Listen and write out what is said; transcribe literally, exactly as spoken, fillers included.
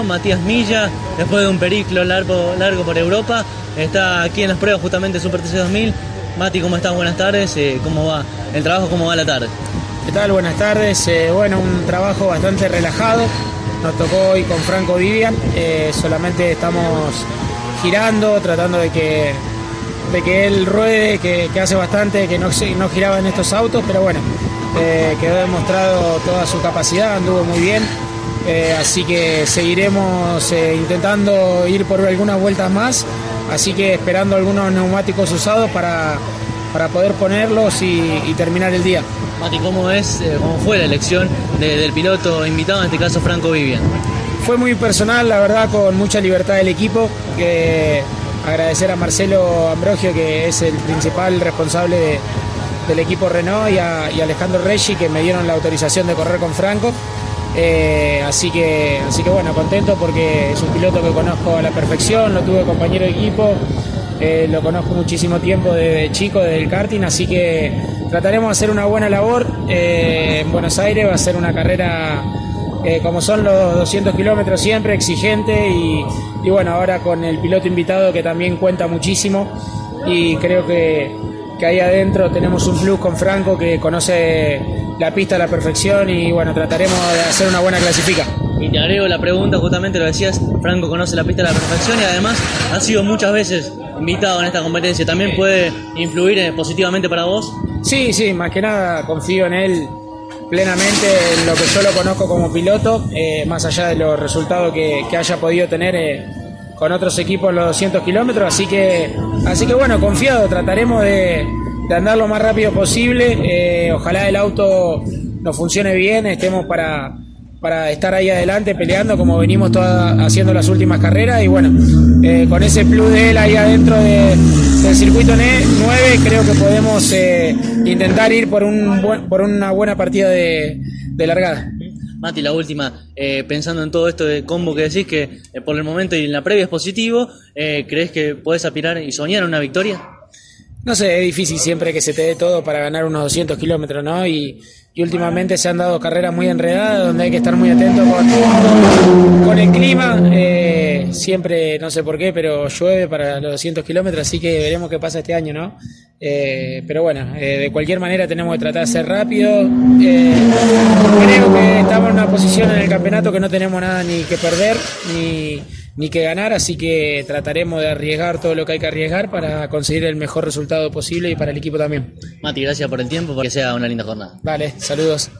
Matías Milla, después de un periplo largo, largo por Europa, está aquí en las pruebas justamente Super T C dos mil. Mati, ¿cómo estás? Buenas tardes. Eh, ¿Cómo va el trabajo? ¿Cómo va la tarde? ¿Qué tal? Buenas tardes. Eh, bueno, un trabajo bastante relajado. Nos tocó hoy con Franco Vivian. Eh, solamente estamos girando, tratando de que, de que él ruede, que, que hace bastante, que no, no giraba en estos autos, pero bueno, eh, quedó demostrado toda su capacidad, anduvo muy bien. Eh, así que seguiremos eh, intentando ir por algunas vueltas más, así que esperando algunos neumáticos usados para, para poder ponerlos y, y terminar el día. Mati, ¿cómo es, eh, cómo fue la elección de, del piloto invitado, en este caso Franco Vivian? Fue muy personal, la verdad, con mucha libertad del equipo. Que agradecer a Marcelo Ambrogio, que es el principal responsable de, del equipo Renault, y a, y a Alejandro Reggi, que me dieron la autorización de correr con Franco. Eh, así que así que bueno, contento porque es un piloto que conozco a la perfección, lo tuve compañero de equipo, eh, lo conozco muchísimo tiempo desde chico, desde el karting, así que trataremos de hacer una buena labor. Eh, en Buenos Aires va a ser una carrera eh, como son los doscientos kilómetros siempre, exigente, y, y bueno, ahora con el piloto invitado que también cuenta muchísimo, y creo que, que ahí adentro tenemos un plus con Franco, que conoce la pista a la perfección, y bueno, trataremos de hacer una buena clasifica. Y te agrego la pregunta, justamente lo decías, Franco conoce la pista a la perfección y además ha sido muchas veces invitado en esta competencia. ¿También puede influir positivamente para vos? Sí, sí, más que nada confío en él plenamente, en lo que yo lo conozco como piloto, eh, más allá de los resultados que, que haya podido tener eh, con otros equipos en los doscientos kilómetros, así que, así que bueno, confiado, trataremos de de andar lo más rápido posible. Eh, ojalá el auto nos funcione bien, estemos para, para estar ahí adelante peleando como venimos toda, haciendo las últimas carreras, y bueno, eh, con ese plus de él ahí adentro de, del circuito nueve, creo que podemos eh, intentar ir por, un buen, por una buena partida de, de largada. Mati, la última, eh, pensando en todo esto de combo que decís, que eh, por el momento y en la previa es positivo, eh, ¿crees que podés aspirar y soñar una victoria? No sé, es difícil siempre que se te dé todo para ganar unos doscientos kilómetros, ¿no? Y, y últimamente se han dado carreras muy enredadas donde hay que estar muy atento con, con el clima. Eh, siempre, no sé por qué, pero llueve para los doscientos kilómetros, así que veremos qué pasa este año, ¿no? Eh, pero bueno, eh, de cualquier manera tenemos que tratar de ser rápido. Eh, creo que estamos en una posición en el campeonato que no tenemos nada ni que perder ni... ni que ganar, así que trataremos de arriesgar todo lo que hay que arriesgar para conseguir el mejor resultado posible y para el equipo también. Mati, gracias por el tiempo, para que sea una linda jornada. Vale, saludos.